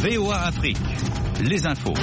VOA Afrique, les infos.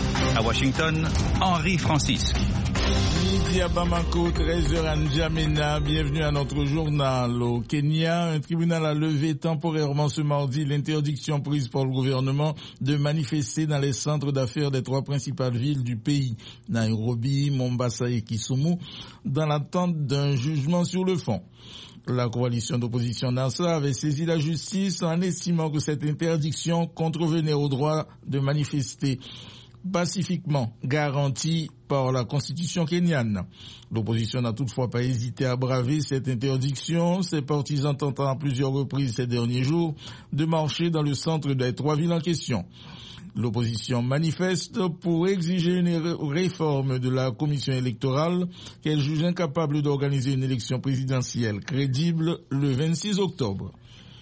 À Washington, Henri Francisque. Midi à Bamako, 13h à N'Djamena, bienvenue à notre journal. Au Kenya, un tribunal a levé temporairement ce mardi l'interdiction prise par le gouvernement de manifester dans les centres d'affaires des trois principales villes du pays, Nairobi, Mombasa et Kisumu, dans l'attente d'un jugement sur le fond. La coalition d'opposition NASA avait saisi la justice en estimant que cette interdiction contrevenait au droit de manifester pacifiquement garanti par la constitution kenyane. L'opposition n'a toutefois pas hésité à braver cette interdiction, ses partisans tentant à plusieurs reprises ces derniers jours de marcher dans le centre des trois villes en question. L'opposition manifeste pour exiger une réforme de la commission électorale qu'elle juge incapable d'organiser une élection présidentielle crédible le 26 octobre.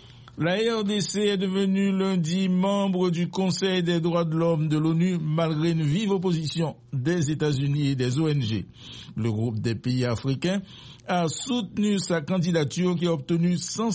La RDC est devenue lundi membre du Conseil des droits de l'homme de l'ONU malgré une vive opposition des États-Unis et des ONG. Le groupe des pays africains a soutenu sa candidature qui a obtenu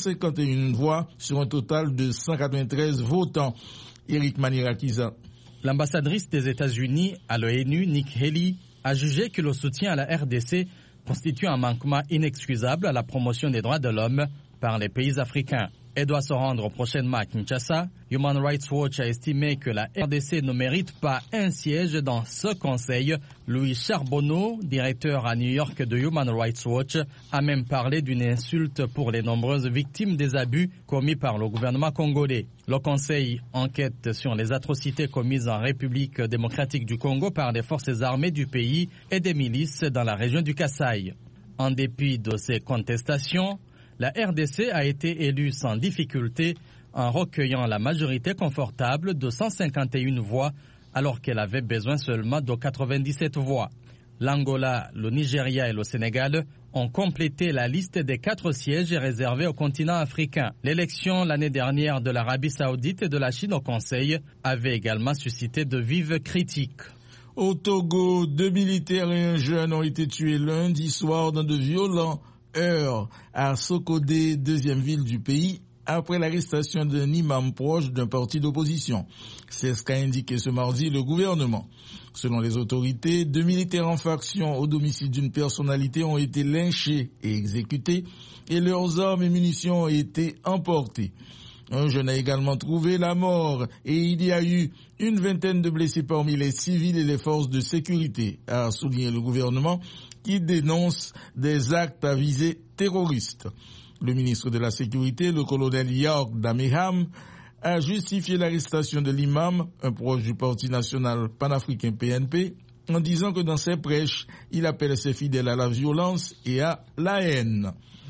151 voix sur un total de 193 votants. Eric Manirakiza. L'ambassadrice des États-Unis à l'ONU, Nikki Haley, a jugé que le soutien à la RDC constitue un manquement inexcusable à la promotion des droits de l'homme par les pays africains. Elle doit se rendre prochainement à Kinshasa. Human Rights Watch a estimé que la RDC ne mérite pas un siège dans ce conseil. Louis Charbonneau, directeur à New York de Human Rights Watch, a même parlé d'une insulte pour les nombreuses victimes des abus commis par le gouvernement congolais. Le conseil enquête sur les atrocités commises en République démocratique du Congo par les forces armées du pays et des milices dans la région du Kasaï. En dépit de ces contestations, la RDC a été élue sans difficulté en recueillant la majorité confortable de 151 voix alors qu'elle avait besoin seulement de 97 voix. L'Angola, le Nigeria et le Sénégal ont complété la liste des 4 sièges réservés au continent africain. L'élection l'année dernière de l'Arabie Saoudite et de la Chine au Conseil avait également suscité de vives critiques. Au Togo, 2 militaires et un jeune ont été tués lundi soir dans de violents heurts à Sokodé, deuxième ville du pays, après l'arrestation d'un imam proche d'un parti d'opposition. C'est ce qu'a indiqué ce mardi le gouvernement. Selon les autorités, 2 militaires en faction au domicile d'une personnalité ont été lynchés et exécutés et leurs armes et munitions ont été emportées. Un jeune a également trouvé la mort et il y a eu une vingtaine de blessés parmi les civils et les forces de sécurité, a souligné le gouvernement qui dénonce des actes à visée terroriste. Le ministre de la Sécurité, le colonel York Dameham, a justifié l'arrestation de l'imam, un proche du Parti national panafricain PNP, en disant que dans ses prêches, il appelle ses fidèles à la violence et à la haine.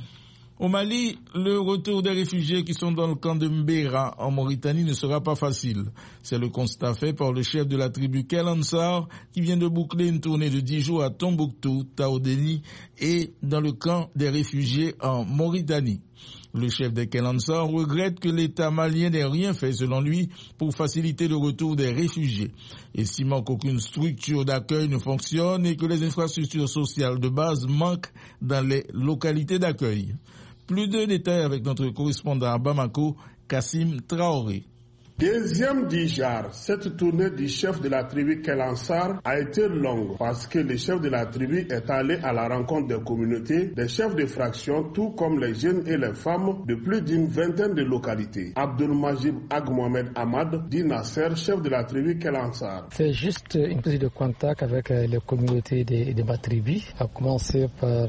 Au Mali, le retour des réfugiés qui sont dans le camp de Mbera en Mauritanie ne sera pas facile. C'est le constat fait par le chef de la tribu Kel Ansar qui vient de boucler une tournée de 10 jours à Tombouctou, Taodéni et dans le camp des réfugiés en Mauritanie. Le chef des Kel Ansar regrette que l'État malien n'ait rien fait, selon lui, pour faciliter le retour des réfugiés, estimant qu'aucune structure d'accueil ne fonctionne et que les infrastructures sociales de base manquent dans les localités d'accueil. Plus de détails avec notre correspondant à Bamako, Kassim Traoré. Deuxième dijar, cette tournée du chef de la tribu Kel Ansar a été longue parce que le chef de la tribu est allé à la rencontre des communautés, des chefs de fraction, tout comme les jeunes et les femmes de plus d'une vingtaine de localités. Abdul-Majid Ag Mohamed Ahmad, dit Nasser, chef de la tribu Kel Ansar. C'est juste une prise de contact avec les communautés de ma tribu, à commencer par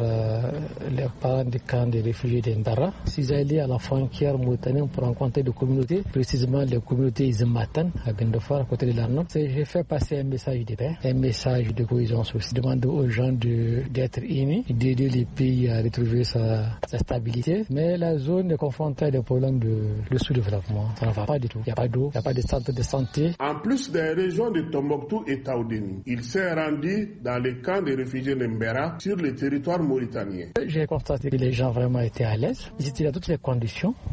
les parents du camp des réfugiés d'Indara. Si j'allais à la frontière mauritanienne pour rencontrer des communautés, précisément les communautés Izmatan à Gendofar, à côté de l'Arnaud. J'ai fait passer un message de paix, un message de cohésion sociale. Demander aux gens d'être unis, d'aider les pays à retrouver sa stabilité. Mais la zone est confrontée à des problèmes de sous-développement. Ça ne va pas du tout. Il n'y a pas d'eau, il n'y a pas de centre de santé. En plus des régions de Tombouctou et Taoudéni, il s'est rendu dans les camps des réfugiés de Mbera sur le territoire mauritanien. J'ai constaté que les gens vraiment étaient à l'aise. Ils étaient dans toutes les conditions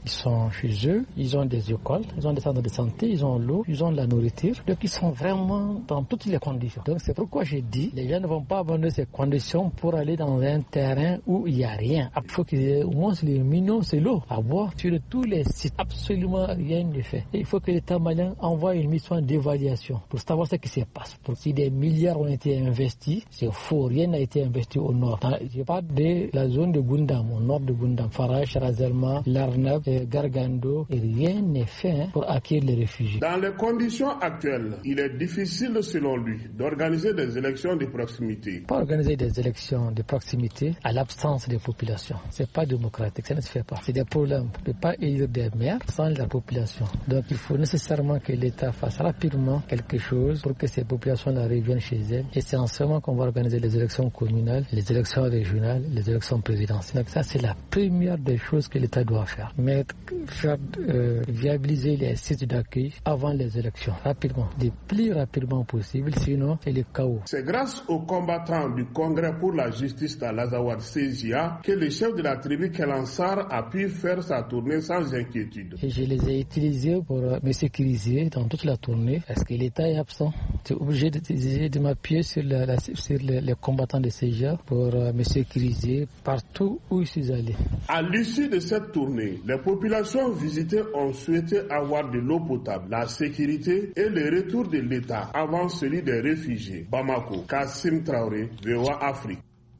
Ils sont chez eux, ils ont des écoles, ils ont des centres de santé, ils ont l'eau, ils ont la nourriture. Donc ils sont vraiment dans toutes les conditions. Donc c'est pourquoi j'ai dit, les gens ne vont pas abandonner ces conditions pour aller dans un terrain où il n'y a rien. Il faut qu'il y ait au moins les minimum, c'est l'eau à boire sur tous les sites. Absolument rien n'est fait. Et il faut que l'État malien envoie une mission d'évaluation pour savoir ce qui se passe. Pour si des milliards ont été investis, c'est faux, rien n'a été investi au nord. Je parle de la zone de Gundam, au nord de Gundam, Farah, Charazalma, Larnab, Gargando, et rien n'est fait pour accueillir les réfugiés. Dans les conditions actuelles, il est difficile selon lui d'organiser des élections de proximité. Pas organiser des élections de proximité à l'absence des populations. C'est pas démocratique, ça ne se fait pas. C'est des problèmes. On ne peut pas élire des maires sans la population. Donc il faut nécessairement que l'État fasse rapidement quelque chose pour que ces populations-là reviennent chez elles. Et c'est en ce moment qu'on va organiser les élections communales, les élections régionales, les élections présidentielles. Donc ça, c'est la première des choses que l'État doit faire. Mais faire viabiliser les sites d'accueil avant les élections, rapidement, le plus rapidement possible, sinon c'est le chaos. C'est grâce aux combattants du Congrès pour la justice d'Al-Azawad CJA que le chef de la tribu Kelansar a pu faire sa tournée sans inquiétude. Et je les ai utilisés pour me sécuriser dans toute la tournée parce que l'État est absent. J'ai obligé de m'appuyer sur les combattants de CJA pour me sécuriser partout où je suis allé. À l'issue de cette tournée, les populations visitées ont souhaité avoir de l'eau potable, la sécurité et le retour de l'État avant celui des réfugiés. Bamako, Kassim Traoré, VOA Afrique.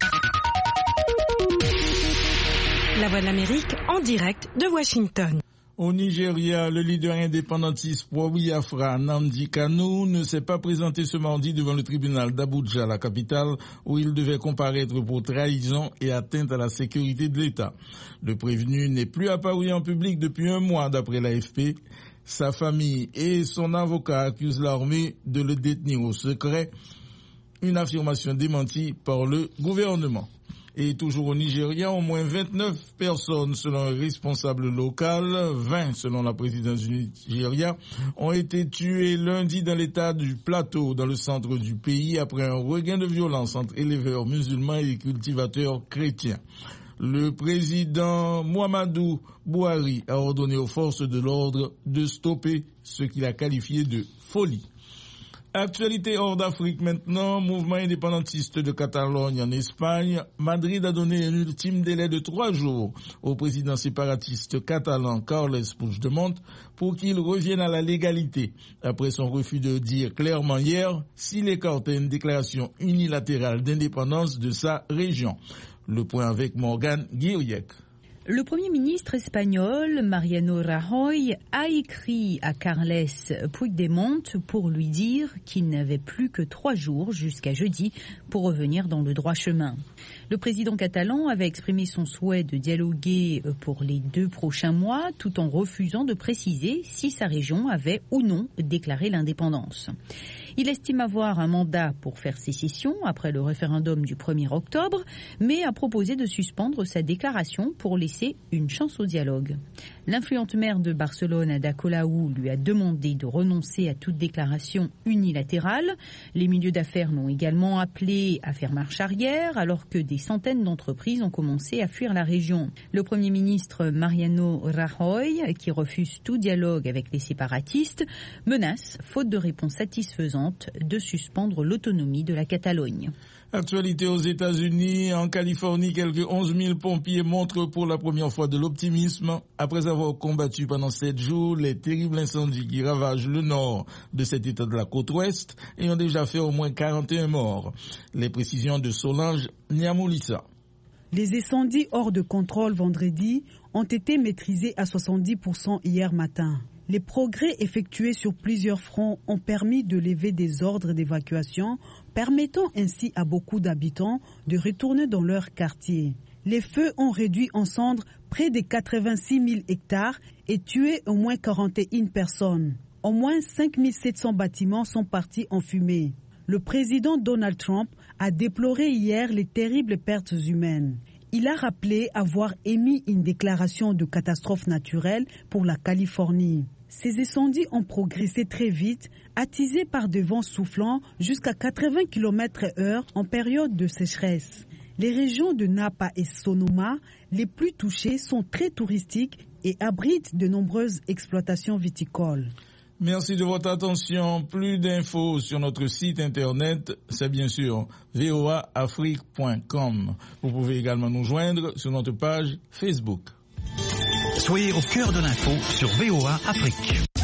La Voix de l'Amérique en direct de Washington. Au Nigeria, le leader indépendantiste pro-Biafra, Nnamdi Kanu, ne s'est pas présenté ce mardi devant le tribunal d'Abuja, la capitale, où il devait comparaître pour trahison et atteinte à la sécurité de l'État. Le prévenu n'est plus apparu en public depuis un mois, d'après l'AFP. Sa famille et son avocat accusent l'armée de le détenir au secret, une affirmation démentie par le gouvernement. Et toujours au Nigeria, au moins 29 personnes selon un responsable local, 20 selon la présidence du Nigeria, ont été tuées lundi dans l'état du Plateau, dans le centre du pays, après un regain de violence entre éleveurs musulmans et cultivateurs chrétiens. Le président Muhammadu Buhari a ordonné aux forces de l'ordre de stopper ce qu'il a qualifié de folie. Actualité hors d'Afrique maintenant, mouvement indépendantiste de Catalogne en Espagne. Madrid a donné un ultime délai de 3 jours au président séparatiste catalan Carles Puigdemont pour qu'il revienne à la légalité, après son refus de dire clairement hier s'il écartait une déclaration unilatérale d'indépendance de sa région. Le point avec Morgane Guiriec. Le Premier ministre espagnol, Mariano Rajoy, a écrit à Carles Puigdemont pour lui dire qu'il n'avait plus que 3 jours jusqu'à jeudi pour revenir dans le droit chemin. Le président catalan avait exprimé son souhait de dialoguer pour les 2 prochains mois, tout en refusant de préciser si sa région avait ou non déclaré l'indépendance. Il estime avoir un mandat pour faire sécession après le référendum du 1er octobre, mais a proposé de suspendre sa déclaration pour laisser une chance au dialogue. L'influente maire de Barcelone, Ada Colau, lui a demandé de renoncer à toute déclaration unilatérale. Les milieux d'affaires l'ont également appelé à faire marche arrière, alors que des centaines d'entreprises ont commencé à fuir la région. Le Premier ministre Mariano Rajoy, qui refuse tout dialogue avec les séparatistes, menace, faute de réponse satisfaisante, de suspendre l'autonomie de la Catalogne. Actualité aux États-Unis. En Californie, quelques 11 000 pompiers montrent pour la première fois de l'optimisme après avoir combattu pendant 7 jours les terribles incendies qui ravagent le nord de cet état de la côte ouest et ont déjà fait au moins 41 morts. Les précisions de Solange Niamoulissa. Les incendies hors de contrôle vendredi ont été maîtrisés à 70% hier matin. Les progrès effectués sur plusieurs fronts ont permis de lever des ordres d'évacuation, permettant ainsi à beaucoup d'habitants de retourner dans leur quartier. Les feux ont réduit en cendres près de 86 000 hectares et tué au moins 41 personnes. Au moins 5 700 bâtiments sont partis en fumée. Le président Donald Trump a déploré hier les terribles pertes humaines. Il a rappelé avoir émis une déclaration de catastrophe naturelle pour la Californie. Ces incendies ont progressé très vite, attisés par des vents soufflant jusqu'à 80 km/h en période de sécheresse. Les régions de Napa et Sonoma, les plus touchées, sont très touristiques et abrite de nombreuses exploitations viticoles. Merci de votre attention. Plus d'infos sur notre site internet, c'est bien sûr voaafrique.com. Vous pouvez également nous joindre sur notre page Facebook. Soyez au cœur de l'info sur VOA Afrique.